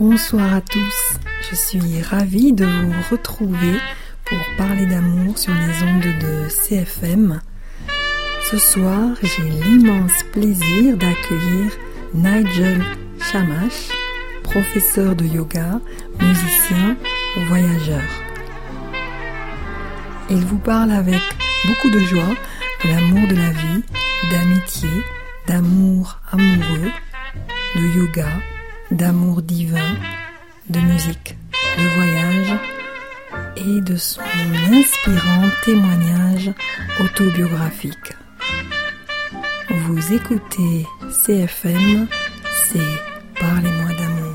Bonsoir à tous, je suis ravie de vous retrouver pour parler d'amour sur les ondes de CFM. Ce soir, j'ai l'immense plaisir d'accueillir Nigel Shamash, professeur de yoga, musicien ou voyageur. Il vous parle avec beaucoup de joie de l'amour de la vie, d'amitié, d'amour amoureux, de yoga, d'amour divin, de musique, de voyage et de son inspirant témoignage autobiographique. Vous écoutez CFM, c'est Parlez-moi d'amour.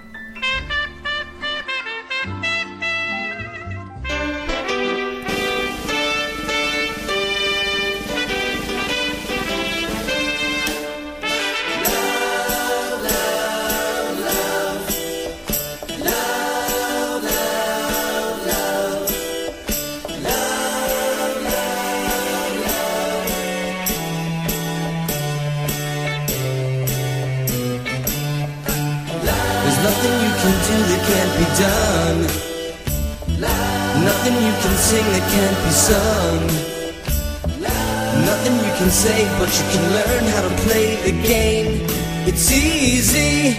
Done. Nothing you can sing that can't be sung. Nothing you can say, but you can learn how to play the game. It's easy.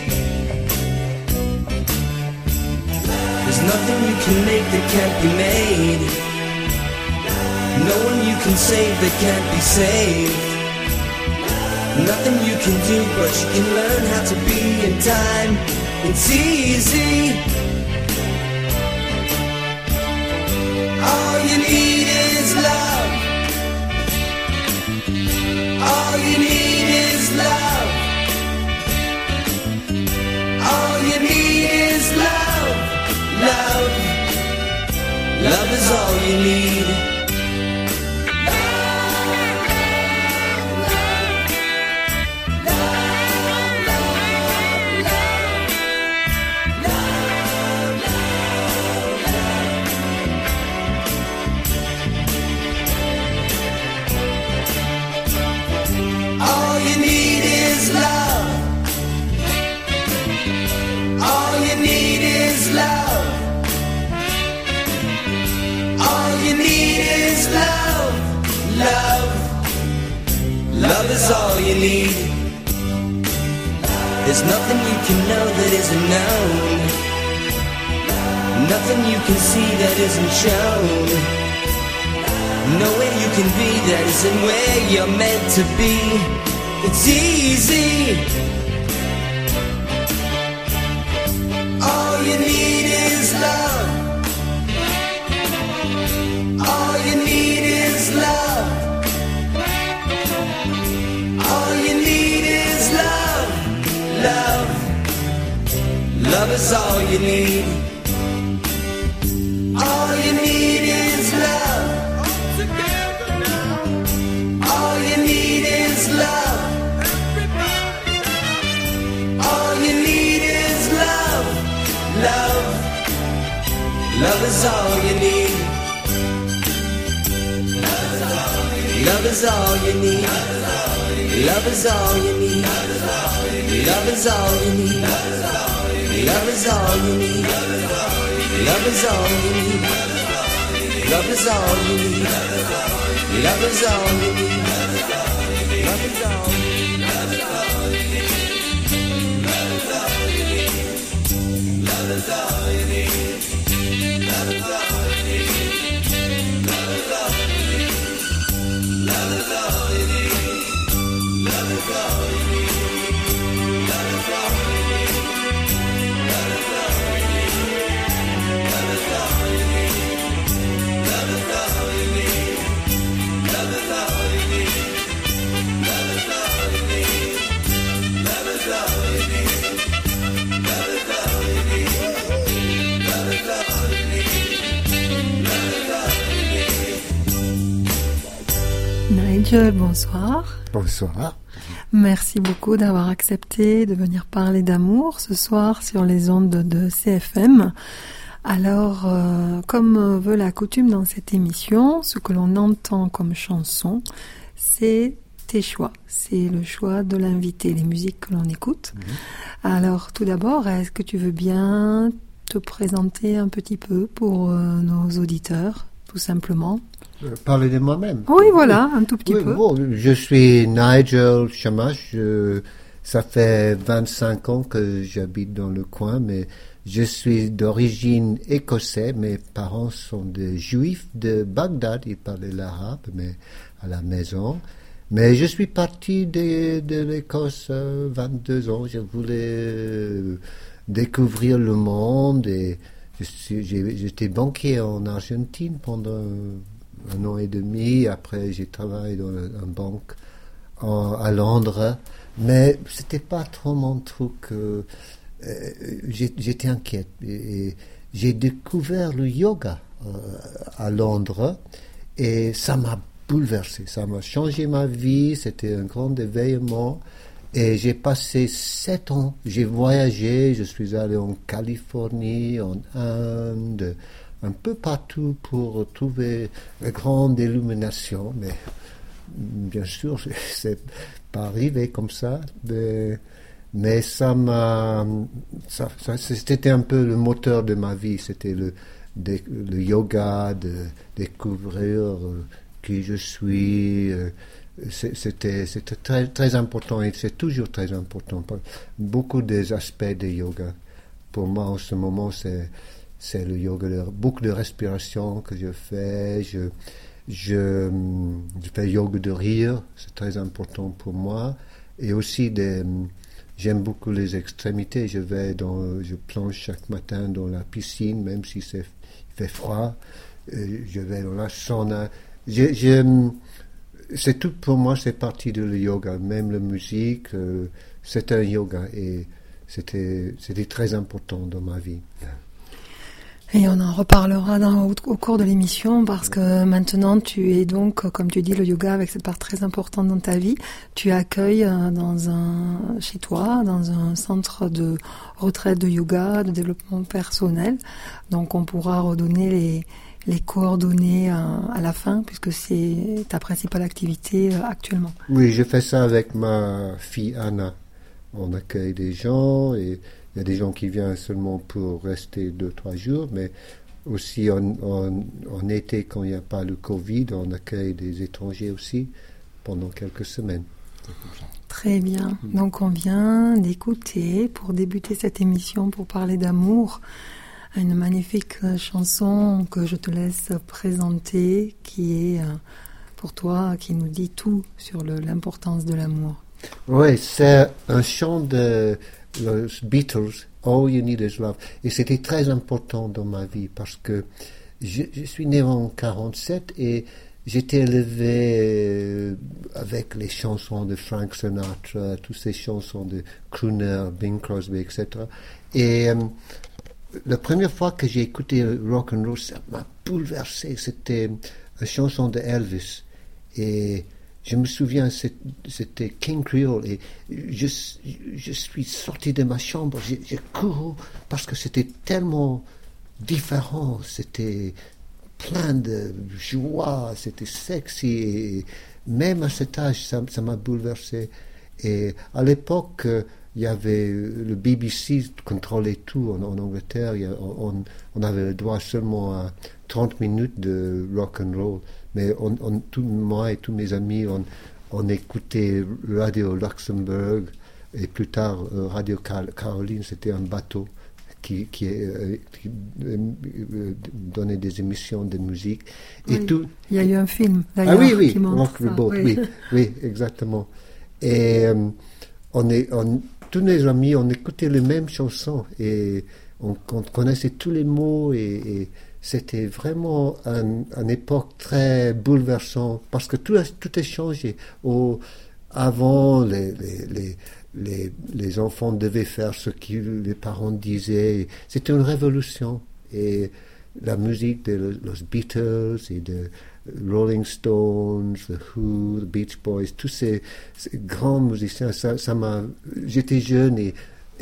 There's nothing you can make that can't be made. No one you can save that can't be saved. Nothing you can do, but you can learn how to be in time. It's easy. All you need is love. All you need is love. All you need is love. Love. Love is all you need. Love is all you need. There's nothing you can know that isn't known. Nothing you can see that isn't shown. Nowhere you can be that isn't where you're meant to be. It's easy. All you need is love. All you need is love. Love, love is all you need. All you need is love. Together now. All you need is love. All you need is love. Love, love is all you need. Love is all you need. Love is all you need. Love is all you need. Love is all you need. Love is all you need. Love is all you need. Love is all you need. Love is all you need. Love is all you need. Love is all you need. Love is all you need. Love is all you need. Love is all you need. Love is all you need. Love is all you need. Nigel, bonsoir. Bonsoir. Merci beaucoup d'avoir accepté de venir parler d'amour ce soir sur les ondes de CFM. Alors, comme veut la coutume dans cette émission, ce que l'on entend comme chanson, c'est tes choix. C'est le choix de l'invité, les musiques que l'on écoute. Alors, tout d'abord, est-ce que tu veux bien te présenter un petit peu pour nos auditeurs, tout simplement? Parler de moi-même. Oui, voilà, un tout petit peu. Bon, je suis Nigel Shamash. Ça fait 25 ans que j'habite dans le coin, mais je suis d'origine écossaise. Mes parents sont des juifs de Bagdad. Ils parlaient l'arabe, mais à la maison. Mais je suis parti de l'Écosse 22 ans. Je voulais découvrir le monde et j'étais banquier en Argentine pendant 1 an et demi. Après, j'ai travaillé dans une banque à Londres. Mais c'était pas trop mon truc. J'étais inquiète. Et j'ai découvert le yoga à Londres et ça m'a bouleversé. Ça m'a changé ma vie. C'était un grand événement. Et j'ai passé 7 ans. J'ai voyagé. Je suis allé en Californie, en Inde, un peu partout pour trouver une grande illumination. Mais bien sûr, c'est pas arrivé comme ça. Mais c'était un peu le moteur de ma vie. C'était le yoga, de découvrir qui je suis. C'était très, très important et c'est toujours très important. Beaucoup des aspects de yoga. Pour moi, en ce moment, c'est le yoga, beaucoup de respiration que je fais. Je fais yoga de rire, c'est très important pour moi. Et aussi, j'aime beaucoup les extrémités. Je plonge chaque matin dans la piscine, même si il fait froid. Je vais dans la sauna. C'est tout pour moi, c'est partie de le yoga. Même la musique, c'est un yoga et c'était très important dans ma vie. Et on en reparlera au cours de l'émission parce que maintenant tu es donc, comme tu dis, le yoga avec cette part très importante dans ta vie. Tu accueilles chez toi, dans un centre de retraite de yoga, de développement personnel. Donc on pourra redonner les coordonnées à la fin puisque c'est ta principale activité actuellement. Oui, je fais ça avec ma fille Anna. On accueille des gens et il y a des gens qui viennent seulement pour rester 2-3 jours, mais aussi en été, quand il n'y a pas le Covid, on accueille des étrangers aussi pendant quelques semaines. Très bien. Donc on vient d'écouter, pour débuter cette émission, pour parler d'amour, une magnifique chanson que je te laisse présenter, qui est pour toi, qui nous dit tout sur l'importance de l'amour. Oui, c'est un chant de les Beatles, All You Need Is Love. Et c'était très important dans ma vie parce que je suis né en 1947 et j'étais élevé avec les chansons de Frank Sinatra, toutes ces chansons de crooner, Bing Crosby, etc. Et la première fois que j'ai écouté rock and roll, ça m'a bouleversé. C'était une chanson de Elvis. Et je me souviens, c'était King Creole et je suis sorti de ma chambre, j'ai couru parce que c'était tellement différent, c'était plein de joie, c'était sexy et même à cet âge, ça m'a bouleversé. Et à l'époque, il y avait le BBC contrôlait tout en Angleterre, on avait le droit seulement à 30 minutes de rock and roll. Mais moi et tous mes amis, on écoutait Radio Luxembourg et plus tard Radio Caroline, c'était un bateau qui donnait des émissions de musique. Et oui, tout. Il y a eu un film d'ailleurs qui montre ça. Boat, oui, exactement. Et tous mes amis, on écoutait les mêmes chansons et on connaissait tous les mots et c'était vraiment une époque très bouleversante parce que tout est changé. Avant, les enfants devaient faire ce que les parents disaient. C'était une révolution. Et la musique de los Beatles et de Rolling Stones, The Who, The Beach Boys, tous ces grands musiciens, j'étais jeune et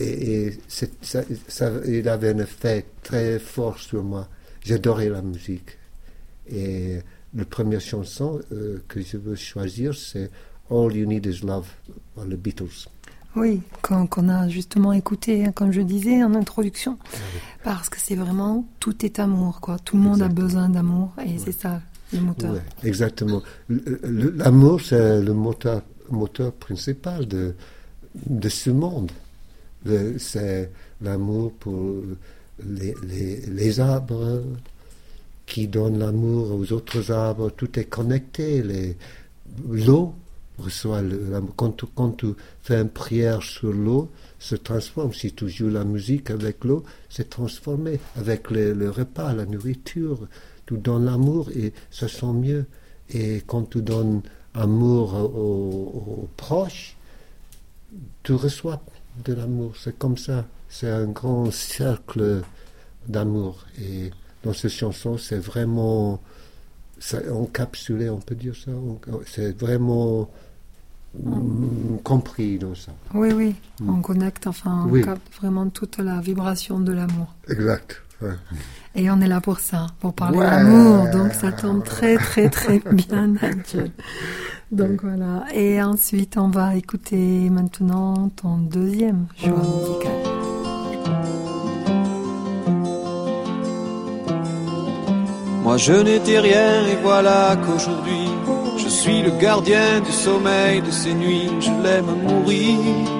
il avait un effet très fort sur moi. J'adorais la musique. Et la première chanson que je veux choisir, c'est All You Need Is Love, les Beatles. Oui, qu'on a justement écouté, comme je disais en introduction, parce que c'est vraiment tout est amour, quoi. Tout le monde a besoin d'amour et c'est ça le moteur. Ouais, exactement. L'amour, c'est le moteur principal de ce monde. C'est l'amour pour les arbres qui donnent l'amour aux autres arbres. Tout est connecté. L'eau reçoit l'amour. Quand tu fais une prière sur l'eau, se transforme. Si tu joues la musique avec l'eau, c'est transformé. Avec le repas, la nourriture, tu donnes l'amour et ça sent mieux. Et quand tu donnes amour aux proches, tu reçois de l'amour. C'est comme ça. C'est un grand cercle d'amour. Et dans cette chanson, c'est vraiment encapsulé, on peut dire ça. C'est vraiment compris dans ça. Oui. On connecte, on capte vraiment toute la vibration de l'amour. Exact. Ouais. Et on est là pour ça, pour parler d'amour. Donc ça tombe très très très bien, Nigel. Donc voilà. Et ensuite, on va écouter maintenant ton deuxième choix musical. Moi je n'étais rien et voilà qu'aujourd'hui je suis le gardien du sommeil de ces nuits. Je l'aime à mourir.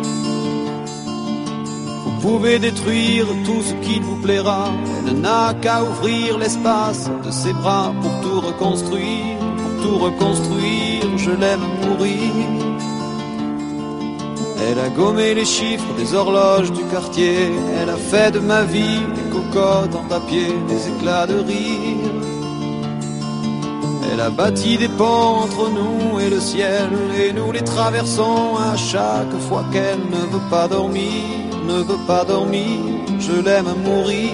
Vous pouvez détruire tout ce qu'il vous plaira. Elle n'a qu'à ouvrir l'espace de ses bras pour tout reconstruire. Pour tout reconstruire, je l'aime à mourir. Elle a gommé les chiffres des horloges du quartier. Elle a fait de ma vie des cocottes en papier, des éclats de rire. Elle a bâti des ponts entre nous et le ciel, et nous les traversons à chaque fois qu'elle ne veut pas dormir, ne veut pas dormir, je l'aime à mourir.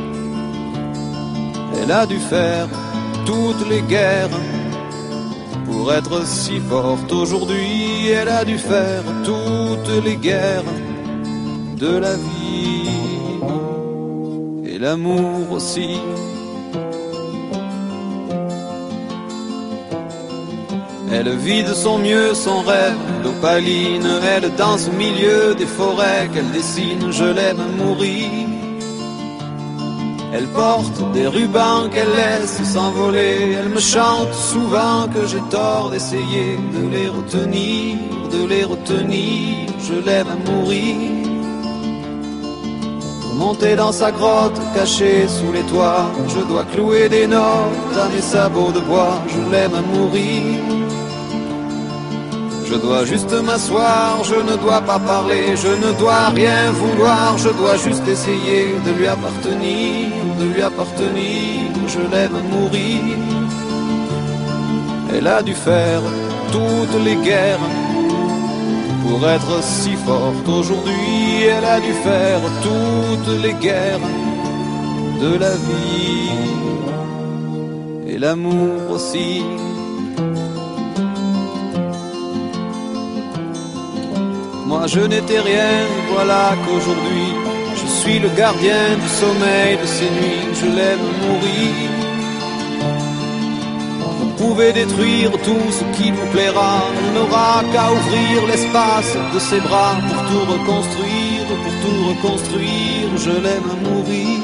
Elle a dû faire toutes les guerres pour être si forte aujourd'hui. Elle a dû faire toutes les guerres de la vie et l'amour aussi. Elle vit de son mieux son rêve d'opaline. Elle danse au milieu des forêts qu'elle dessine. Je l'aime à mourir. Elle porte des rubans qu'elle laisse s'envoler. Elle me chante souvent que j'ai tort d'essayer de les retenir, de les retenir. Je l'aime à mourir. Pour monter dans sa grotte cachée sous les toits, je dois clouer des notes à mes sabots de bois. Je l'aime à mourir. Je dois juste m'asseoir, je ne dois pas parler, je ne dois rien vouloir, je dois juste essayer de lui appartenir, de lui appartenir, je l'aime à mourir. Elle a dû faire toutes les guerres pour être si forte aujourd'hui. Elle a dû faire toutes les guerres de la vie et l'amour aussi. Moi je n'étais rien, voilà qu'aujourd'hui je suis le gardien du sommeil de ces nuits. Je l'aime mourir. Vous pouvez détruire tout ce qui vous plaira. On n'aura qu'à ouvrir l'espace de ses bras pour tout reconstruire, pour tout reconstruire. Je l'aime à mourir.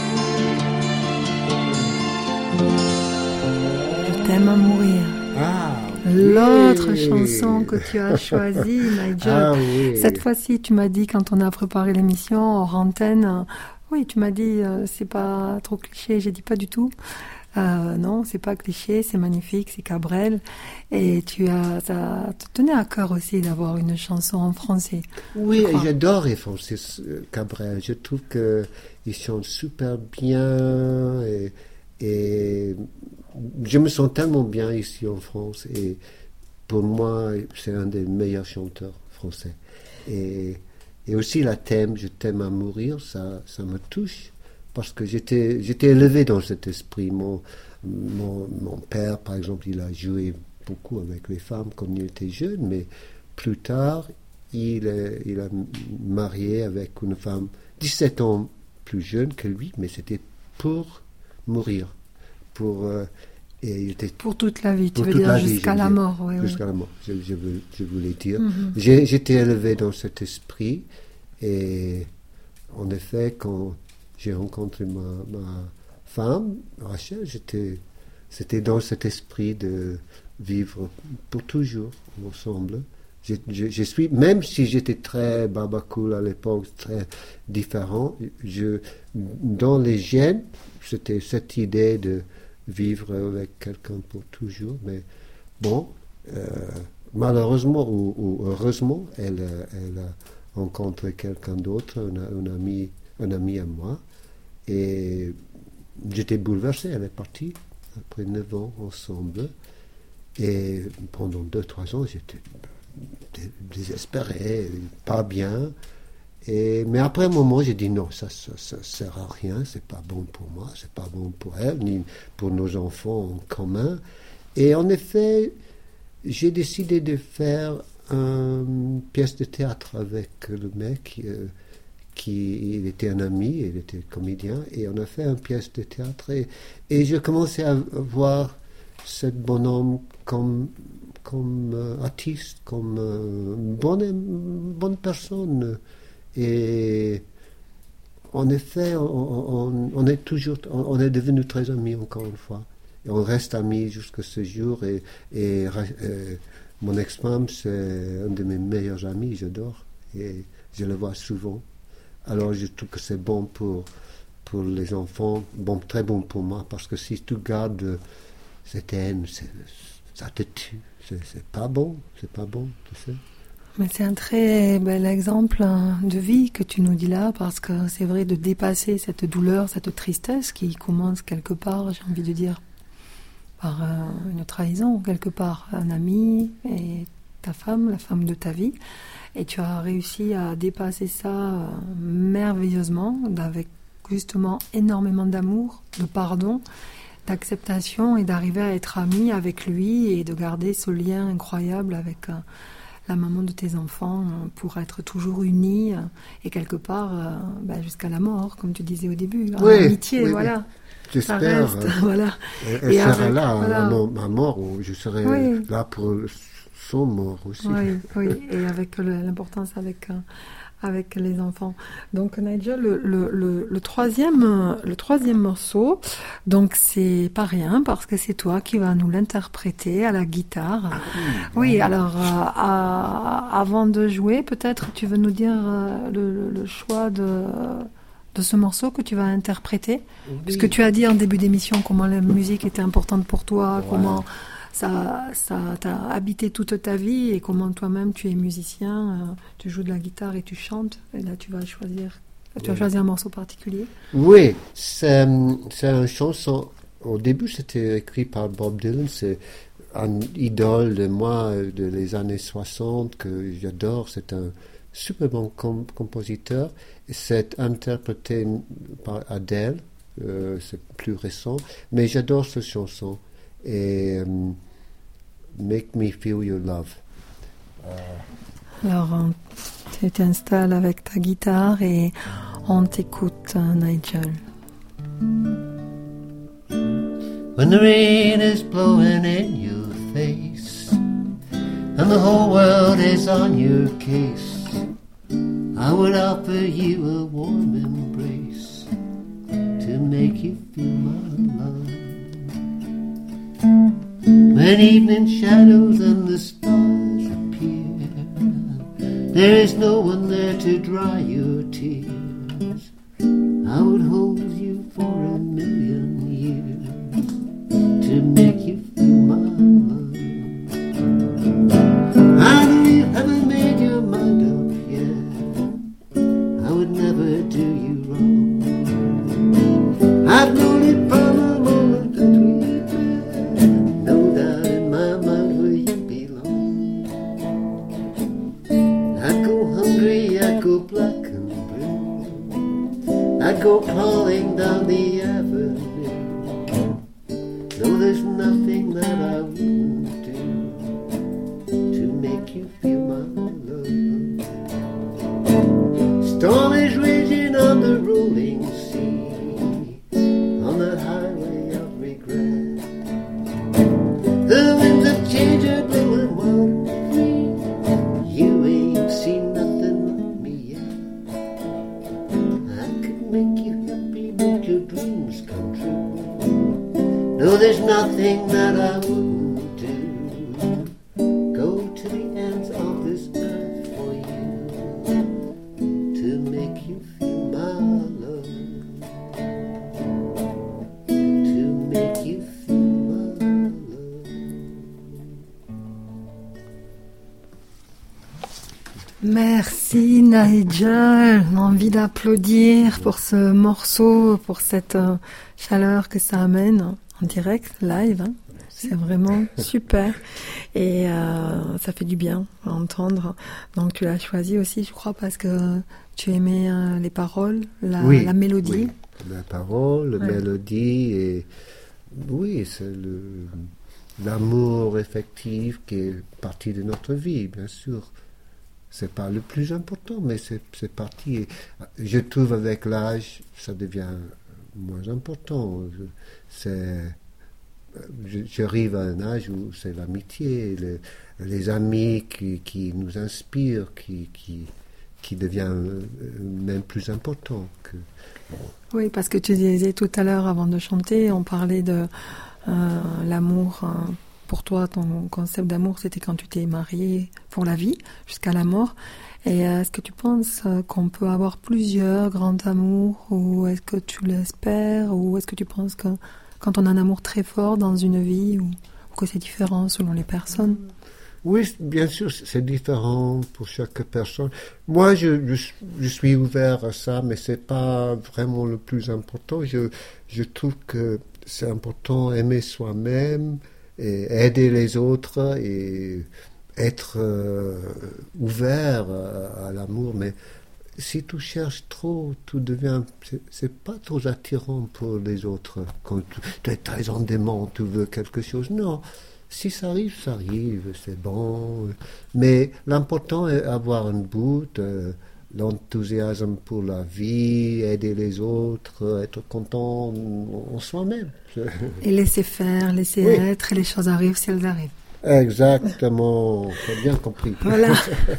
Je t'aime à mourir. L'autre chanson que tu as choisie, Nigel. Oui. Cette fois-ci, tu m'as dit, quand on a préparé l'émission hors antenne, oui, tu m'as dit, c'est pas trop cliché. J'ai dit pas du tout. Non, c'est pas cliché, c'est magnifique, c'est Cabrel. Et ça te tenait à cœur aussi d'avoir une chanson en français. Oui, j'adore Francis Cabrel. Je trouve qu'il chante super bien et je me sens tellement bien ici en France et pour moi c'est un des meilleurs chanteurs français et aussi la thème Je t'aime à mourir, ça me touche parce que j'étais élevé dans cet esprit. Mon père par exemple, il a joué beaucoup avec les femmes quand il était jeune, mais plus tard il a marié avec une femme 17 ans plus jeune que lui, mais c'était pour mourir. Et j'étais Pour toute la vie, tu Pour veux toute dire la vie, jusqu'à je la veux dire. mort. Oui, Jusqu'à la mort, je voulais dire. Mhm. J'étais élevé dans cet esprit, et en effet, quand j'ai rencontré ma femme, Rachel, c'était dans cet esprit de vivre pour toujours ensemble. Je suis, même si j'étais très barbacool à l'époque, très différent, dans les gènes, c'était cette idée de vivre avec quelqu'un pour toujours. Mais bon, malheureusement ou heureusement, elle a rencontré quelqu'un d'autre, un ami à moi, et j'étais bouleversé. Elle est partie après 9 ans ensemble, et pendant 2-3 ans, j'étais désespéré, pas bien. Mais après un moment, j'ai dit non, ça sert à rien, c'est pas bon pour moi, c'est pas bon pour elle, ni pour nos enfants en commun. Et en effet, j'ai décidé de faire une pièce de théâtre avec le mec, il était un ami, il était comédien, et on a fait une pièce de théâtre, et je commençais à voir ce bonhomme comme artiste, comme bonne personne. Et en effet, on est devenus très amis encore une fois. Et on reste amis jusqu'à ce jour. Et mon ex-femme, c'est un de mes meilleurs amis, j'adore. Et je le vois souvent. Alors je trouve que c'est bon pour les enfants, très bon pour moi, parce que si tu gardes cette haine, ça te tue. C'est pas bon, tu sais. Mais c'est un très bel exemple de vie que tu nous dis là, parce que c'est vrai de dépasser cette douleur, cette tristesse qui commence quelque part, j'ai envie de dire, par une trahison, quelque part, un ami et ta femme, la femme de ta vie. Et tu as réussi à dépasser ça merveilleusement, avec justement énormément d'amour, de pardon, d'acceptation, et d'arriver à être ami avec lui et de garder ce lien incroyable avec la maman de tes enfants, pour être toujours unis et quelque part jusqu'à la mort, comme tu disais au début, en amitié, oui, voilà. Oui. J'espère. Ça reste, voilà. Elle Et sera avec, là voilà. à ma mort, ou je serai là pour son mort aussi. Oui, et avec l'importance avec les enfants. Donc Nigel, le troisième morceau, donc c'est pas rien, parce que c'est toi qui vas nous l'interpréter à la guitare. Oui, alors avant de jouer, peut-être tu veux nous dire le choix de ce morceau que tu vas interpréter, puisque tu as dit en début d'émission comment la musique était importante pour toi, comment ça t'a habité toute ta vie, et comment toi-même tu es musicien, tu joues de la guitare et tu chantes, et là tu vas choisir un morceau particulier. Oui, c'est une chanson, au début c'était écrit par Bob Dylan, c'est un idole de moi de les années 60 que j'adore, c'est un super bon compositeur. C'est interprété par Adele, c'est plus récent, mais j'adore cette chanson. Et Make Me Feel Your Love. Alors, tu t'installes avec ta guitare et on t'écoute, Nigel. When the rain is blowing in your face and the whole world is on your case, I would offer you a warm embrace to make you feel my love. When evening shadows and the stars appear, there is no one there to dry your tears. I would hold you for 1,000,000 years to make you feel my love. I know you haven't made your mind up yet. I would never do you wrong. I've known it from the moment that we met. No doubt in my mind where you belong. I'd go hungry, I'd go black and blue, I'd go crawling down the avenue. No, there's nothing that I wouldn't do to make you feel my love. Storm is raging on the rolling sea, on the highway of regret. Merci Nigel, envie d'applaudir pour ce morceau, pour cette chaleur que ça amène en direct, live. Hein. C'est vraiment super et ça fait du bien à entendre. Donc tu l'as choisi aussi, je crois, parce que tu aimais les paroles, la mélodie. Oui, la parole, la mélodie et oui, c'est l'amour effectif qui est partie de notre vie, bien sûr. C'est pas le plus important, mais c'est parti. Je trouve avec l'âge, ça devient moins important. J'arrive à un âge où c'est l'amitié, les amis qui nous inspirent, qui devient même plus important que... Bon. Oui, parce que tu disais tout à l'heure, avant de chanter, on parlait de l'amour. Pour toi, ton concept d'amour, c'était quand tu t'es marié pour la vie, jusqu'à la mort. Et est-ce que tu penses qu'on peut avoir plusieurs grands amours, ou est-ce que tu l'espères, ou est-ce que tu penses que quand on a un amour très fort dans une vie, ou que c'est différent selon les personnes? Oui, bien sûr, c'est différent pour chaque personne. Moi, je suis ouvert à ça, mais c'est pas vraiment le plus important. Je trouve que c'est important aimer soi-même, et aider les autres et être ouvert à l'amour. Mais si tu cherches trop, tout devient... C'est pas trop attirant pour les autres. Quand tu es très en dément, tu veux quelque chose. Non, si ça arrive, c'est bon. Mais l'important est avoir un but, l'enthousiasme pour la vie, aider les autres, être content en soi-même. Et laisser faire, laisser être, et les choses arrivent si elles arrivent. Exactement, tu as bien compris. Voilà.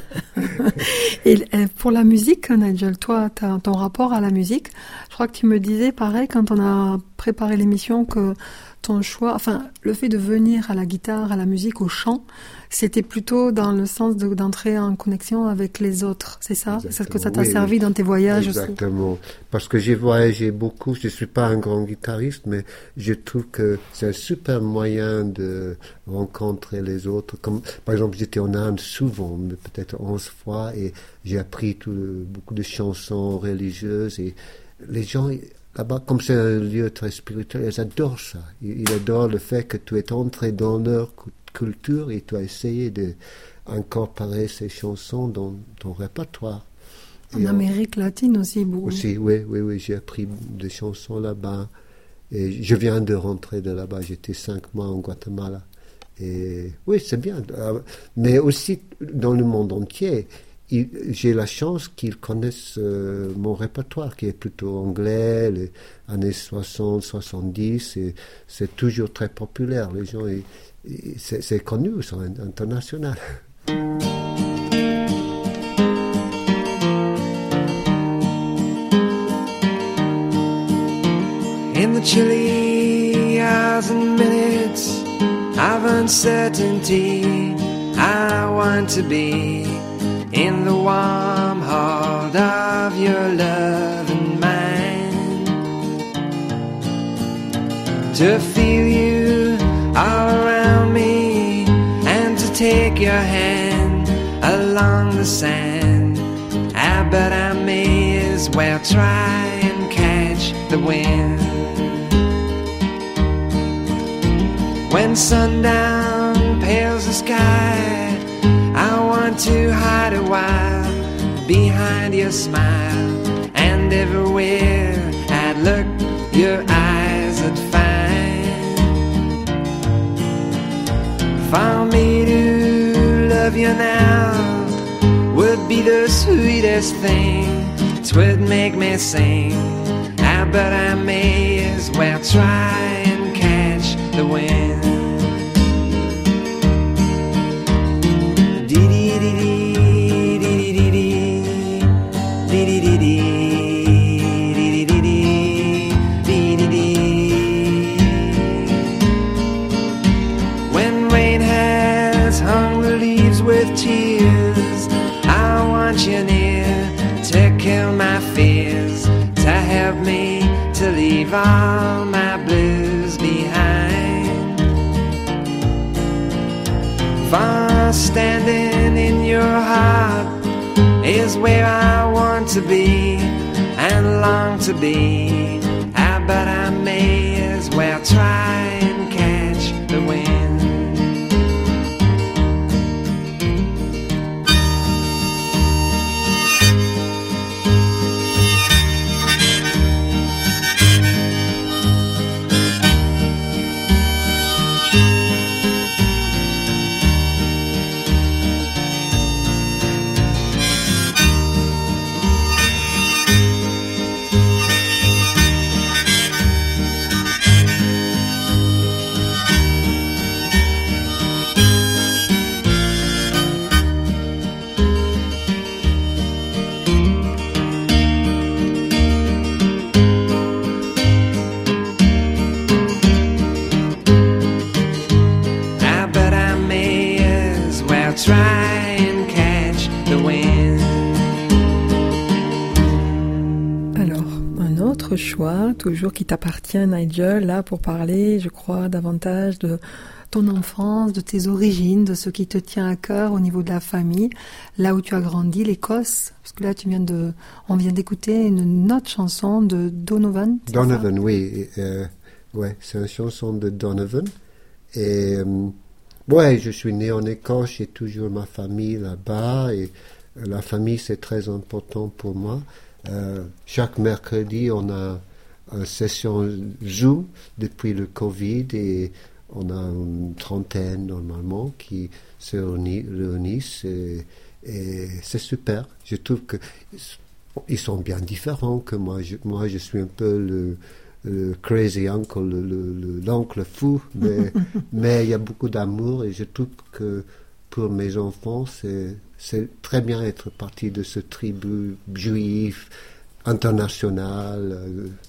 Et pour la musique, Nigel, toi, ton rapport à la musique, je crois que tu me disais, pareil, quand on a préparé l'émission, que ton choix, enfin, le fait de venir à la guitare, à la musique, au chant, c'était plutôt dans le sens d'entrer en connexion avec les autres, c'est ça? C'est ce que ça t'a servi dans tes voyages aussi? Exactement. Parce que j'ai voyagé beaucoup, je ne suis pas un grand guitariste, mais je trouve que c'est un super moyen de rencontrer les autres. Comme, par exemple, j'étais en Inde souvent, peut-être 11 fois, et j'ai appris beaucoup de chansons religieuses, et les gens... Là-bas, comme c'est un lieu très spirituel, ils adorent ça. Ils adorent le fait que tu es entré dans leur culture et tu as essayé d'incorporer ces chansons dans ton répertoire. En Amérique latine aussi, beaucoup. Aussi, oui, j'ai appris des chansons là-bas. Et je viens de rentrer de là-bas, j'étais 5 mois en Guatemala. Et oui, c'est bien. Mais aussi dans le monde entier. J'ai la chance qu'ils connaissent mon répertoire qui est plutôt anglais, les années 60, 70, et c'est toujours très populaire. Les gens, c'est connu, c'est international. In the chilly hours and minutes of uncertainty, I want to be in the warm heart of your love and mine, to feel you all around me and to take your hand along the sand. But I may as well try and catch the wind. When sundown pales the sky, I want to hide a while behind your smile, and everywhere I'd look, your eyes I'd find. For me to love you now would be the sweetest thing, 'twould make me sing. But I may as well try and catch the wind. When rain has hung the leaves with tears, I want you near to kill my fears, to help me to leave all my blues behind. For standing in your heart is where I want to be and long to be. But I may as well try and catch the wind. Choix, toujours qui t'appartient, Nigel, là pour parler, je crois, davantage de ton enfance, de tes origines, de ce qui te tient à cœur au niveau de la famille, là où tu as grandi, l'Écosse, parce que là on vient d'écouter une autre chanson de Donovan. Donovan, oui, ouais, c'est une chanson de Donovan, et ouais, je suis né en Écosse, j'ai toujours ma famille là-bas, et la famille c'est très important pour moi. Chaque mercredi, on a une session Zoom depuis le Covid et on a une trentaine normalement qui se réunissent et c'est super. Je trouve qu'ils sont bien différents que moi. Moi, je suis un peu le crazy uncle, l'oncle fou, mais il y a beaucoup d'amour et je trouve que pour mes enfants, c'est très bien être partie de ce tribu juif international.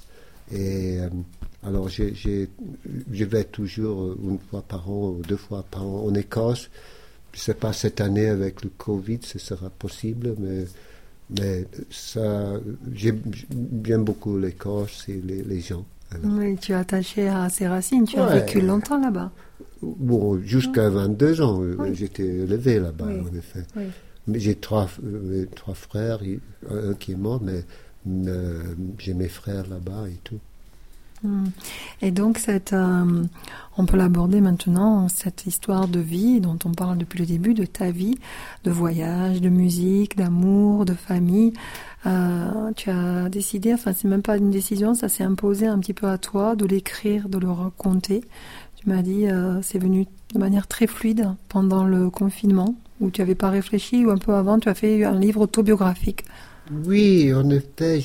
Alors, je vais toujours une fois par an ou 2 fois par an en Écosse. Je ne sais pas cette année avec le Covid, ce sera possible, mais ça, j'aime beaucoup l'Écosse et les gens. Alors. Oui, tu es attaché à ses racines, tu as vécu longtemps là-bas. Bon, jusqu'à 22 ans, j'étais élevé là-bas, en effet. Oui. Mais j'ai trois frères, un qui est mort, mais j'ai mes frères là-bas et tout. Et donc, on peut l'aborder maintenant, cette histoire de vie dont on parle depuis le début, de ta vie, de voyage, de musique, d'amour, de famille. Tu as décidé, enfin c'est même pas une décision, ça s'est imposé un petit peu à toi de l'écrire, de le raconter. Tu m'as dit, c'est venu de manière très fluide pendant le confinement, où tu n'avais pas réfléchi, ou un peu avant, tu as fait un livre autobiographique. Oui, en effet,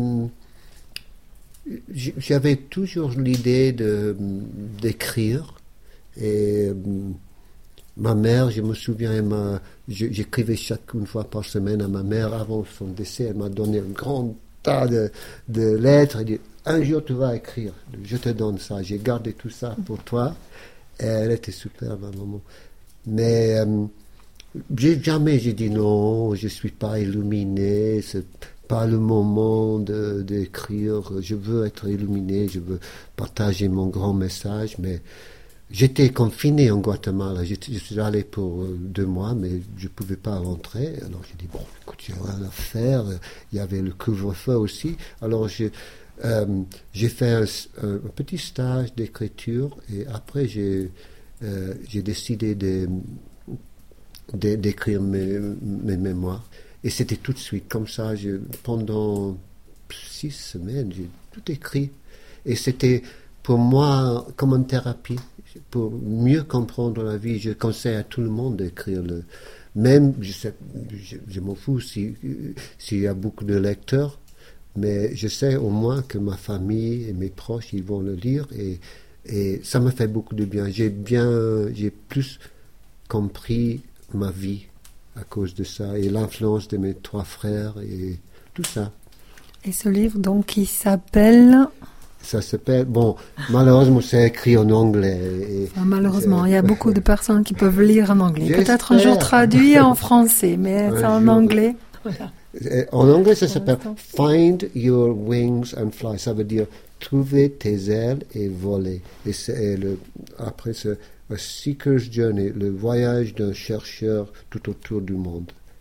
j'avais toujours l'idée d'écrire. Et ma mère, je me souviens, j'écrivais une fois par semaine à ma mère avant son décès. Elle m'a donné un grand tas de lettres. Elle dit, un jour tu vas écrire, je te donne ça. J'ai gardé tout ça pour toi. Et elle était super, ma maman. Mais jamais j'ai dit non, je suis pas illuminé, c'est pas le moment d'écrire. Je veux être illuminé, je veux partager mon grand message, mais j'étais confiné en Guatemala. Je suis allé pour 2 mois, mais je pouvais pas rentrer. Alors j'ai dit, bon, écoute, j'ai rien à faire. Il y avait le couvre-feu aussi. Alors j'ai fait un petit stage d'écriture et après j'ai décidé d'écrire mes mémoires. Et c'était tout de suite, comme ça, pendant 6 semaines, j'ai tout écrit. Et c'était pour moi comme une thérapie. Pour mieux comprendre la vie, je conseille à tout le monde d'écrire. Même, je m'en fous s'il y a beaucoup de lecteurs, mais je sais au moins que ma famille et mes proches, ils vont le lire et ça me fait beaucoup de bien. J'ai plus compris ma vie à cause de ça et l'influence de mes 3 frères et tout ça. Et ce livre, donc, qui s'appelle... Ça s'appelle... Bon, malheureusement, c'est écrit en anglais. Malheureusement, il y a beaucoup de personnes qui peuvent lire en anglais. Peut-être un jour traduit en français, mais c'est en anglais. Voilà. En anglais, ça s'appelle « Find your wings and fly ». Ça veut dire « trouver tes ailes et voler ». Et après, c'est « A Seeker's Journey », le voyage d'un chercheur tout autour du monde.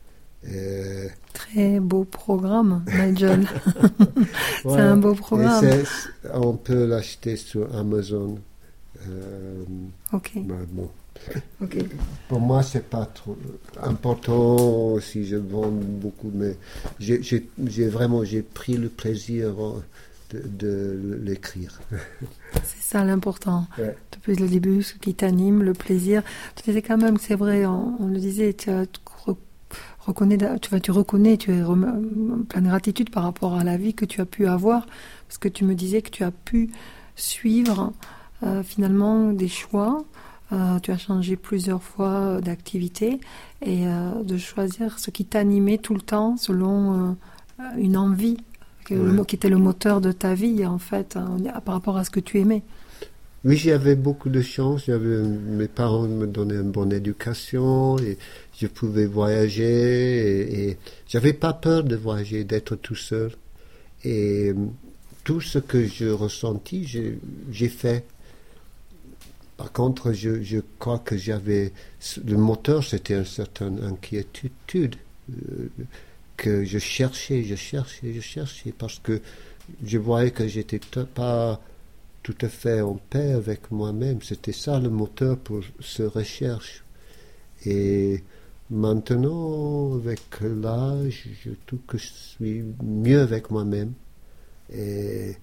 Très beau programme, Nigel. C'est Voilà. un beau programme. On peut l'acheter sur Amazon. Ok. Bon. Ok. Pour moi, c'est pas trop important si je vends beaucoup, mais j'ai pris le plaisir de l'écrire. C'est ça l'important. Ouais. Depuis le début, ce qui t'anime, le plaisir. Tu disais quand même, c'est vrai, on le disait, tu reconnais, tu es plein de gratitude par rapport à la vie que tu as pu avoir, parce que tu me disais que tu as pu suivre finalement des choix. Tu as changé plusieurs fois d'activité et de choisir ce qui t'animait tout le temps selon une envie, qui était le moteur de ta vie en fait, par rapport à ce que tu aimais. Oui, j'avais beaucoup de chance. Mes parents me donnaient une bonne éducation et je pouvais voyager et j'avais pas peur de voyager, d'être tout seul. Et tout ce que je ressentis, j'ai fait. Par contre, je crois que le moteur, c'était une certaine inquiétude que je cherchais parce que je voyais que j'étais pas tout à fait en paix avec moi-même. C'était ça le moteur pour ce recherche. Et maintenant, avec l'âge, je trouve que je suis mieux avec moi-même. Et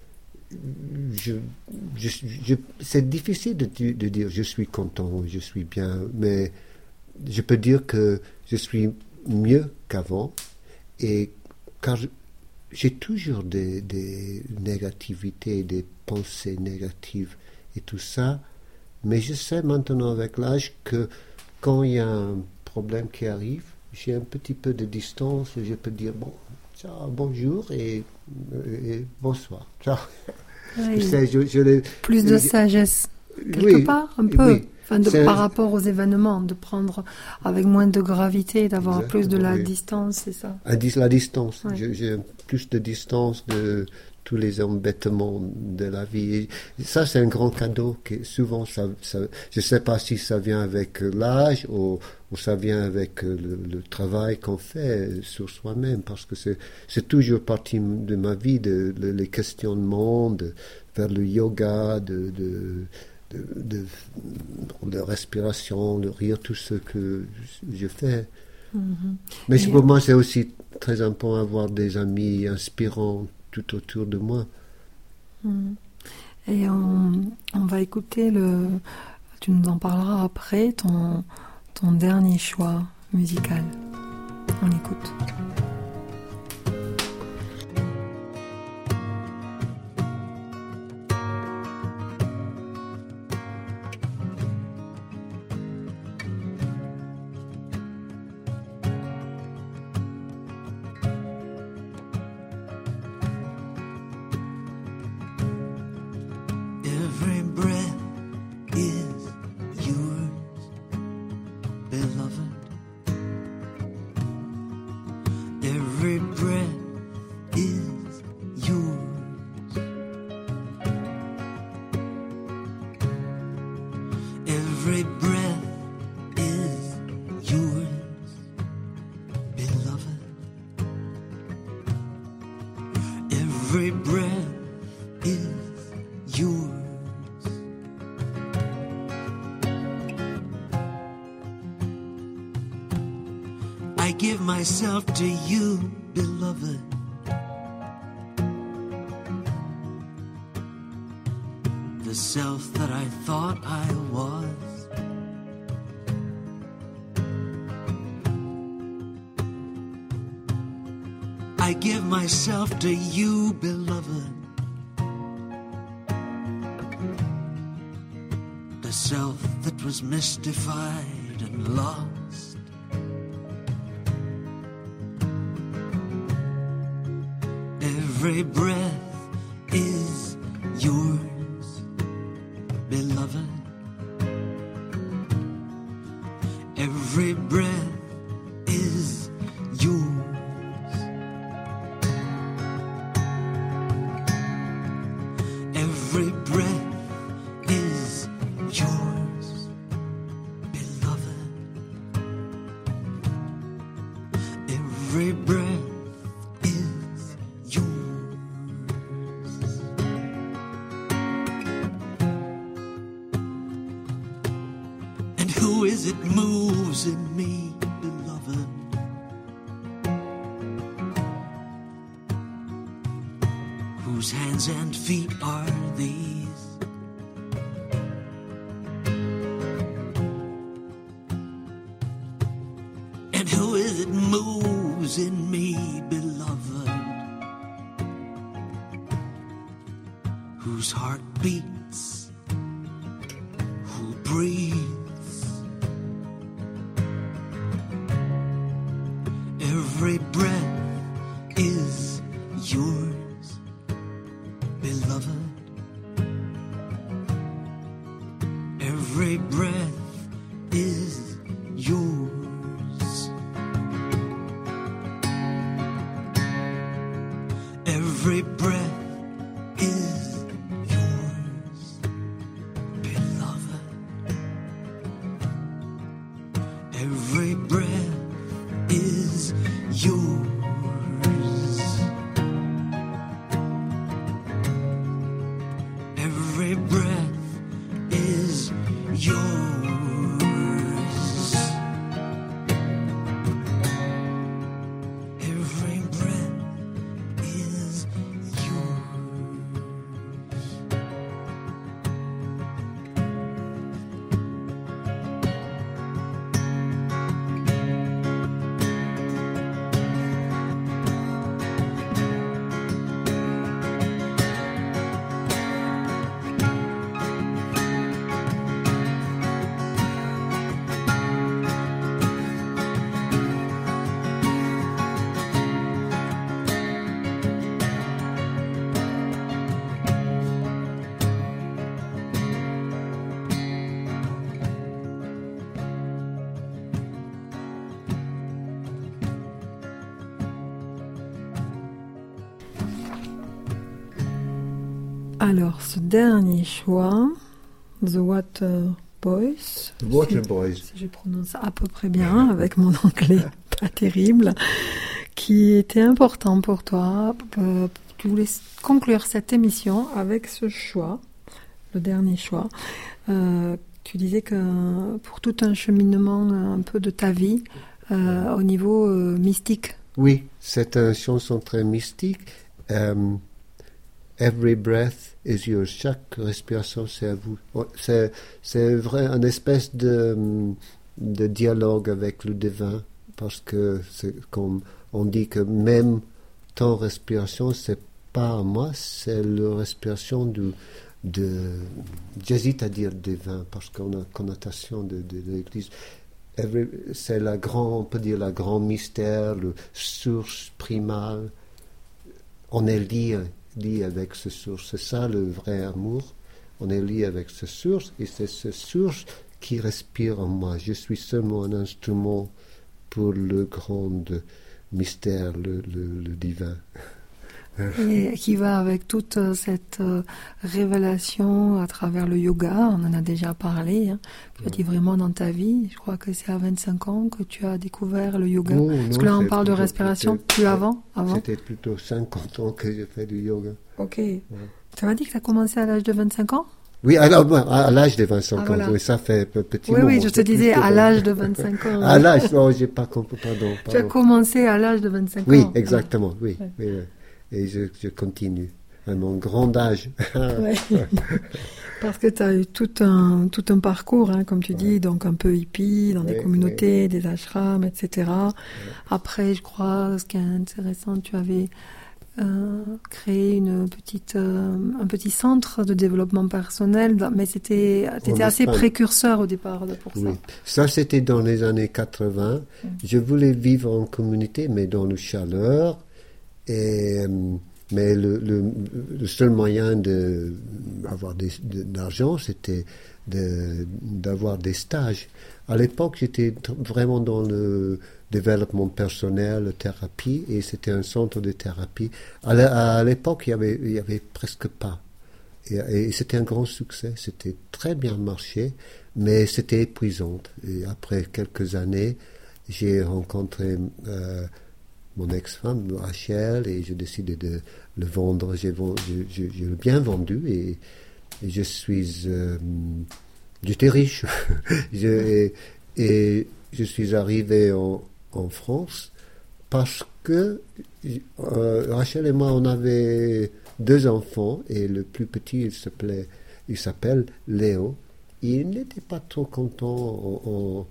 c'est difficile de dire je suis content, je suis bien, mais je peux dire que je suis mieux qu'avant. Et car j'ai toujours des négativités, des pensées négatives et tout ça, mais je sais maintenant avec l'âge que quand il y a un problème qui arrive, j'ai un petit peu de distance et je peux dire bon, ciao, bonjour et bonsoir. Ciao. Oui. Je plus de sagesse, quelque part, un peu. Oui. Enfin, par rapport aux événements, de prendre avec moins de gravité, d'avoir plus de la distance, c'est ça. La distance. Ouais. J'ai plus de distance de tous les embêtements de la vie. Et ça, c'est un grand cadeau. Que souvent, je ne sais pas si ça vient avec l'âge ou ça vient avec le travail qu'on fait sur soi-même, parce que c'est toujours partie de ma vie, les questionnements vers le yoga, de respiration, de rire, tout ce que je fais. Mm-hmm. Mais pour moi, c'est aussi très important d'avoir des amis inspirants tout autour de moi. Mm. Et on va écouter tu nous en parleras après, ton dernier choix musical. On écoute. Every breath is yours. I give myself to you, beloved. The self that I thought I was. I give myself to you, beloved. The self that was mystified and lost. Every breath is yours, beloved. Every breath is yours. Every breath is yours, beloved. Every breath is yours. And who is it moves in me, beloved? Whose hands and feet are these? And who is it moves in me, beloved? Whose heart beats? Who breathes? Every breath is yours, beloved. Every breath is yours. Every breath is yours, beloved. Every breath is yours. Every breath is yours. Every breath is yours. Alors, ce dernier choix, The Water Boys, The Water Boys. si je prononce à peu près bien, avec mon anglais pas terrible, qui était important pour toi. Tu voulais conclure cette émission avec ce choix, le dernier choix. Tu disais que pour tout un cheminement un peu de ta vie, au niveau mystique. Oui, c'est une chanson très mystique. Every breath is yours. Chaque respiration, c'est à vous. C'est vrai, une espèce de dialogue avec le divin, parce que c'est comme on dit que même ton respiration, c'est pas à moi, c'est la respiration j'hésite à dire divin, parce qu'on a connotation de l'Église. C'est on peut dire la grand mystère, le source primale. On est lié avec ce source. C'est ça le vrai amour. On est lié avec ce source, et c'est ce source qui respire en moi. Je suis seulement un instrument pour le grand mystère, le divin. Et qui va avec toute cette révélation à travers le yoga, on en a déjà parlé, hein, que tu as dit vraiment dans ta vie. Je crois que c'est à 25 ans que tu as découvert le yoga. Parce que là, on parle de respiration plus avant. C'était plutôt 50 ans que j'ai fait du yoga. Ok. Ouais. Tu m'as dit que tu as commencé à l'âge de 25 ans? Oui, alors, à l'âge de 25 ans, voilà. Oui, ça fait petit moment. Oui, je te disais à l'âge de 25 ans. À l'âge, non, j'ai pas compris, pardon. Tu as commencé à l'âge de 25 ans. Oui, exactement, oui. Et je continue à mon grand âge. Ouais. Parce que tu as eu tout un parcours, hein, comme tu dis, donc un peu hippie, dans des communautés, des ashrams, etc. Après, je crois, ce qui est intéressant, tu avais créé un petit centre de développement personnel, mais t'étais assez précurseur au départ pour ça. Ça, c'était dans les années 80. Je voulais vivre en communauté, mais dans la chaleur. Mais le seul moyen d'avoir d'argent, c'était d'avoir des stages. À l'époque, j'étais vraiment dans le développement personnel, la thérapie, et c'était un centre de thérapie. À l'époque, il y avait presque pas. Et c'était un grand succès. C'était très bien marché, mais c'était épuisant. Et après quelques années, j'ai rencontré mon ex-femme, Rachel, et j'ai décidé de le vendre. J'ai bien vendu et je suis... j'étais riche. Et je suis arrivé en France parce que Rachel et moi, on avait 2 enfants et le plus petit, il s'appelle Léo. Il n'était pas trop content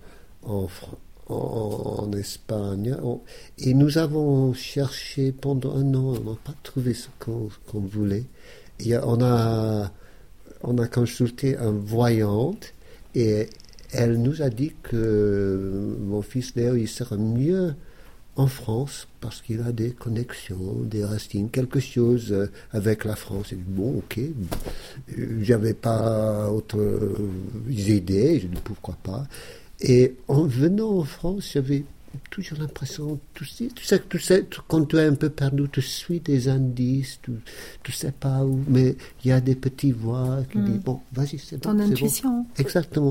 en Espagne. Et nous avons cherché pendant 1 an, on n'a pas trouvé ce qu'on voulait. Et on a consulté une voyante et elle nous a dit que mon fils Léo, il serait mieux en France parce qu'il a des connexions, des racines, quelque chose avec la France. J'ai dit, bon, ok. J'avais pas autre idée. J'ai dit, pourquoi pas. Et en venant en France, j'avais toujours l'impression, tu sais, quand tu es un peu perdu, tu suis des indices, tu sais pas où, mais il y a des petites voix qui disent, bon, vas-y, c'est bon. Ton intuition. Bon. Exactement.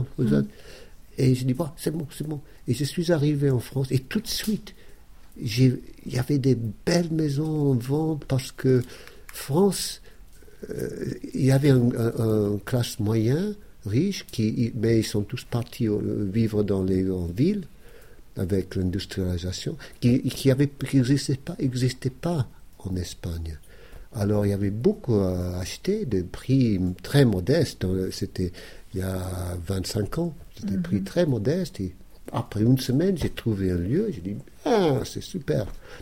Et je dis, bon, c'est bon. Et je suis arrivé en France, et tout de suite, il y avait des belles maisons en vente, parce que France, il y avait un classe moyen, riche, mais ils sont tous partis vivre dans les grandes villes, avec l'industrialisation, qui n'existait pas en Espagne. Alors il y avait beaucoup à acheter, des prix très modestes. C'était il y a 25 ans, c'était des prix très modestes. Et après 1 semaine, j'ai trouvé un lieu, j'ai dit, c'est super.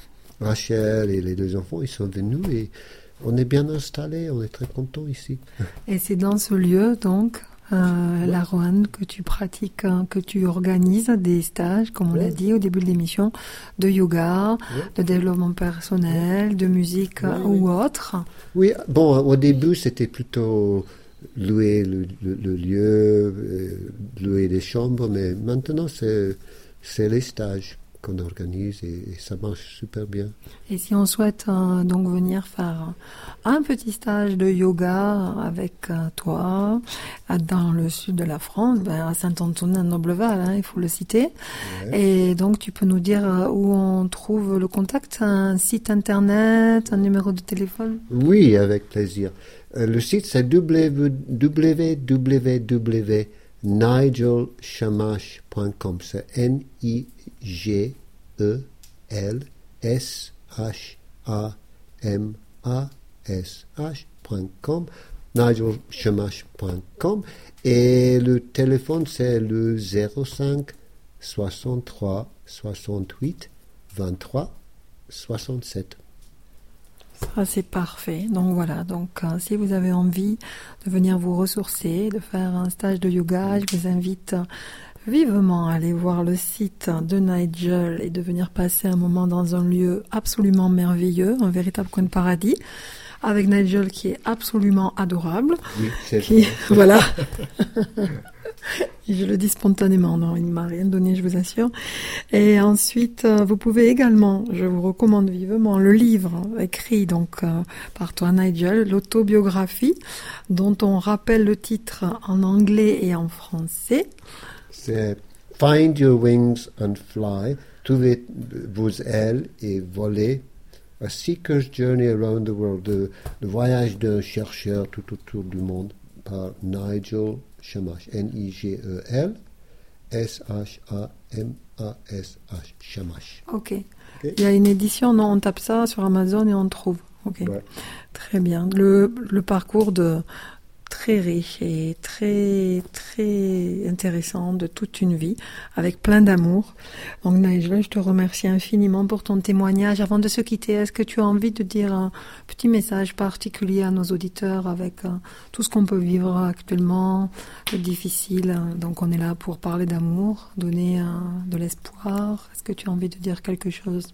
Rachel et les 2 enfants, ils sont venus et on est bien installés, on est très contents ici. Et c'est dans ce lieu, donc, la Roanne, que tu pratiques, que tu organises des stages, comme on l'a dit au début de l'émission, de yoga, de développement personnel, de musique ou autre. Oui, bon, au début, c'était plutôt louer le lieu, louer des chambres, mais maintenant, c'est les stages qu'on organise et ça marche super bien. Et si on souhaite donc venir faire un petit stage de yoga avec toi dans le sud de la France, à Saint-Antonin-Nobleval, il faut le citer. Ouais. Et donc tu peux nous dire où on trouve le contact, un site internet, un numéro de téléphone? Oui, avec plaisir. Le site c'est www.nigelshamash.com. C'est NIGELSHAMASH.com, nigelshamash.com, et le téléphone c'est le 05 63 68 23 67. Ça, c'est parfait. Donc voilà, si vous avez envie de venir vous ressourcer, de faire un stage de yoga, je vous invite vivement à aller voir le site de Nigel et de venir passer un moment dans un lieu absolument merveilleux, un véritable coin de paradis, avec Nigel qui est absolument adorable. Oui, c'est vrai. Voilà. Je le dis spontanément, non, il ne m'a rien donné, je vous assure. Et ensuite, vous pouvez également, je vous recommande vivement, le livre écrit par toi, Nigel, l'autobiographie, dont on rappelle le titre en anglais et en français. C'est Find Your Wings and Fly, trouvez vos ailes et volez. A Seeker's Journey Around the World, le voyage d'un chercheur tout autour du monde, par Nigel Shamash, NIGEL-SHAMASH, Shamash. Ok. Il y a une édition, non, on tape ça sur Amazon et on trouve. Ok. Ouais. Très bien. Le parcours très riche et très très intéressant de toute une vie, avec plein d'amour. Donc Nigel, je te remercie infiniment pour ton témoignage. Avant de se quitter, est-ce que tu as envie de dire un petit message particulier à nos auditeurs avec tout ce qu'on peut vivre actuellement, le difficile? Donc on est là pour parler d'amour, donner de l'espoir. Est-ce que tu as envie de dire quelque chose?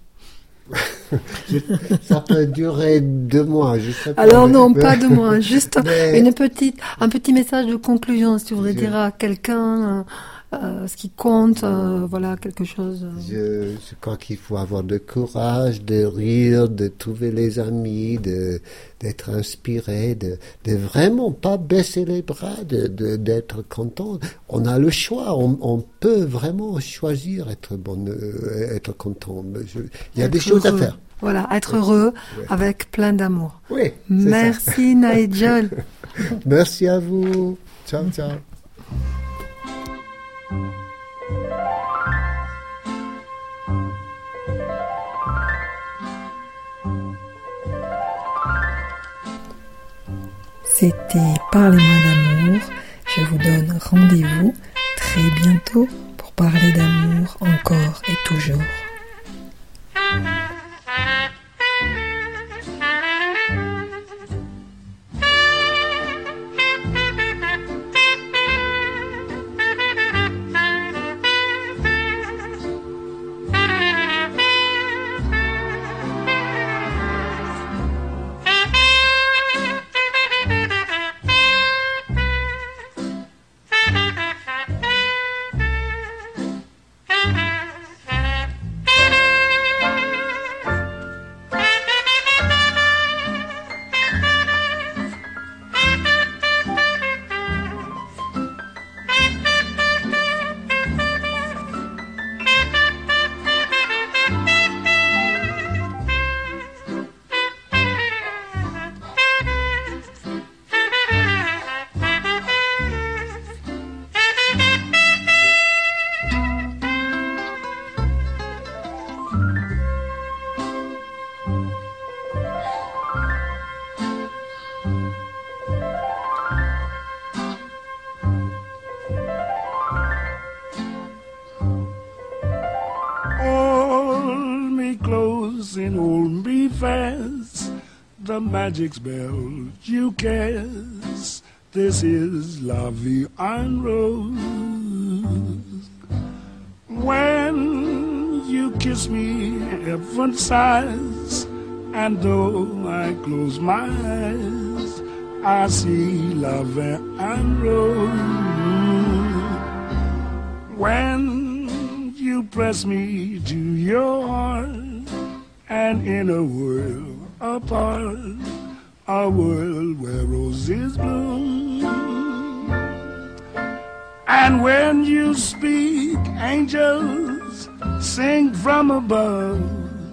Ça peut durer 2 mois, je sais pas. Alors non, pas 2 mois, juste un petit message de conclusion, si tu voudrais dire à quelqu'un ce qui compte, voilà, quelque chose. Je crois qu'il faut avoir le courage de rire, de trouver les amis, d'être inspiré, de vraiment pas baisser les bras, d'être content. On a le choix, on peut vraiment choisir être content. Il y a des choses à faire. Voilà, être heureux avec plein d'amour. Oui. Merci Nigel. Merci à vous. Ciao, ciao. C'était Parlez-moi d'amour. Je vous donne rendez-vous très bientôt pour parler d'amour encore et toujours. And hold me fast, the magic spell you cast. This is La Vie en Rose. When you kiss me, heaven sighs, and though I close my eyes, I see La Vie en Rose. When you press me to your heart, and in a world apart, a world where roses bloom. And when you speak, angels sing from above.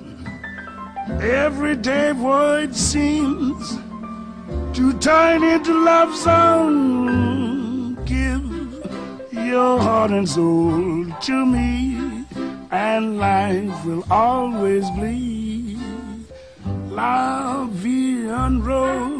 Everyday void seems to turn into love song. Give your heart and soul to me, and life will always bleed. La Vie en Rose.